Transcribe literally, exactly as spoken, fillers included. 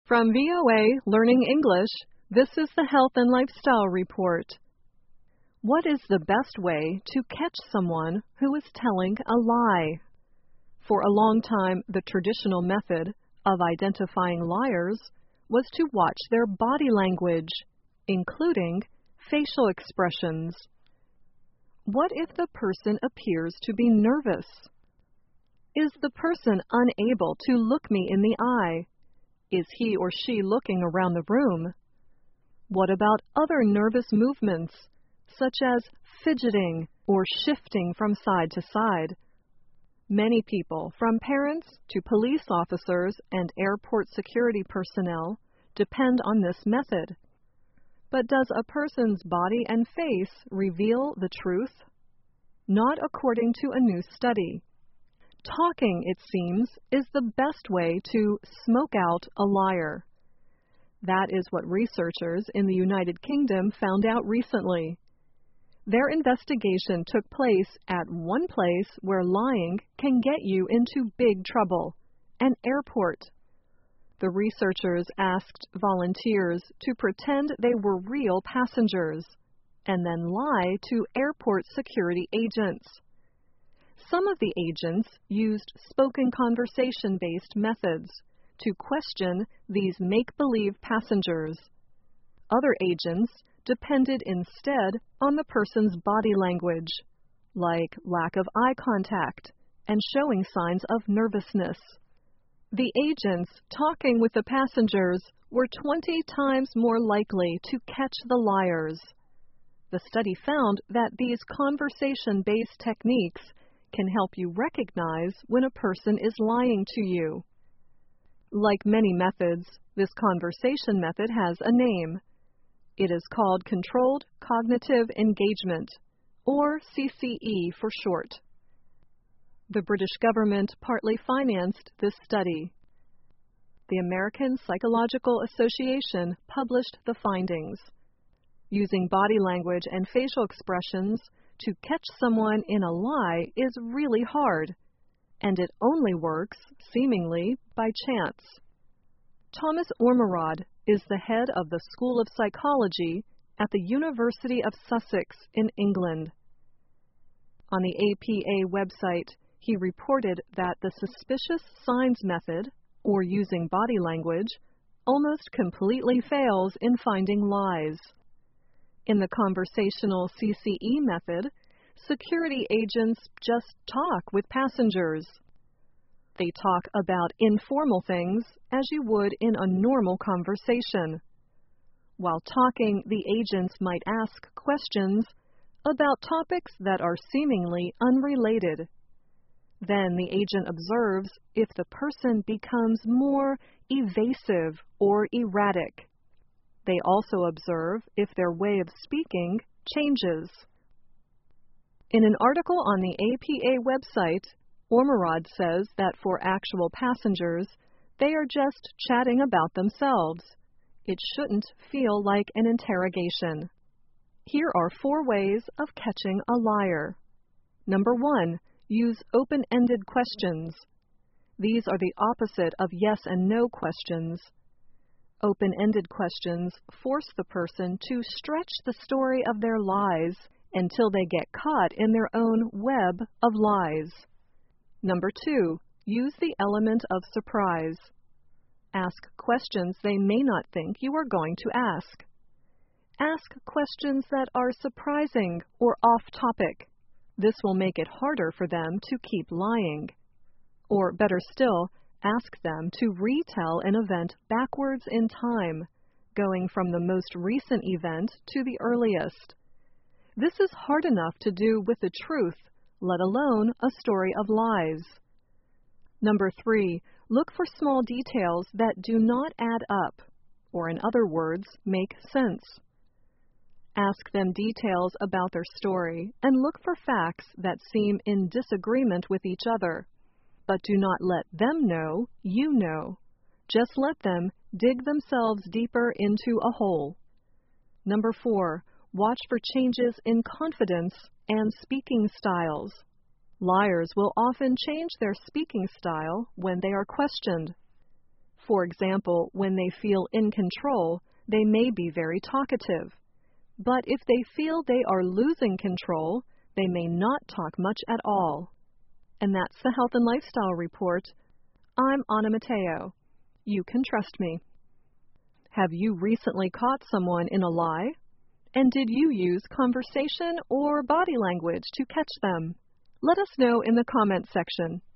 From V O A Learning English, this is the Health and Lifestyle Report. What is the best way to catch someone who is telling a lie? For a long time, the traditional method of identifying liars was to watch their body language, including facial expressions. What if the person appears to be nervous? Is the person unable to look me in the eye? Is he or she looking around the room? What about other nervous movements, such as fidgeting or shifting from side to side? Many people, from parents to police officers and airport security personnel, depend on this method. But does a person's body and face reveal the truth? Not according to a new study. Talking, it seems, is the best way to smoke out a liar. That is what researchers in the United Kingdom found out recently. Their investigation took place at one place where lying can get you into big trouble, an airport. The researchers asked volunteers to pretend they were real passengers and then lie to airport security agents. Some of the agents used spoken conversation-based methods to question these make-believe passengers. Other agents depended instead on the person's body language, like lack of eye contact and showing signs of nervousness. The agents talking with the passengers were twenty times more likely to catch the liars. The study found that these conversation-based techniques can help you recognize when a person is lying to you. Like many methods, this conversation method has a name. It is called Controlled Cognitive Engagement, or C C E for short. The British government partly financed this study. The American Psychological Association published the findings. Using body language and facial expressions to catch someone in a lie is really hard, and it only works, seemingly, by chance. Thomas Ormerod is the head of the School of Psychology at the University of Sussex in England. On the A P A website, he reported that the suspicious signs method, or using body language, almost completely fails in finding lies. In the conversational C C E method, security agents just talk with passengers. They talk about informal things as you would in a normal conversation. While talking, the agents might ask questions about topics that are seemingly unrelated. Then the agent observes if the person becomes more evasive or erratic. They also observe if their way of speaking changes. In an article on the A P A website, Ormerod says that for actual passengers, they are just chatting about themselves. It shouldn't feel like an interrogation. Here are four ways of catching a liar. Number one, use open-ended questions. These are the opposite of yes and no questions. Open-ended questions force the person to stretch the story of their lies until they get caught in their own web of lies. Number two, use the element of surprise. Ask questions they may not think you are going to ask. Ask questions that are surprising or off-topic. This will make it harder for them to keep lying. Or better still, ask them to retell an event backwards in time, going from the most recent event to the earliest. This is hard enough to do with the truth, let alone a story of lies. Number three, look for small details that do not add up, or in other words, make sense. Ask them details about their story and look for facts that seem in disagreement with each other. But do not let them know you know. Just let them dig themselves deeper into a hole. Number four, watch for changes in confidence and speaking styles. Liars will often change their speaking style when they are questioned. For example, when they feel in control, they may be very talkative. But if they feel they are losing control, they may not talk much at all. And that's the Health and Lifestyle Report. I'm Anna Mateo. You can trust me. Have you recently caught someone in a lie? And did you use conversation or body language to catch them? Let us know in the comments section.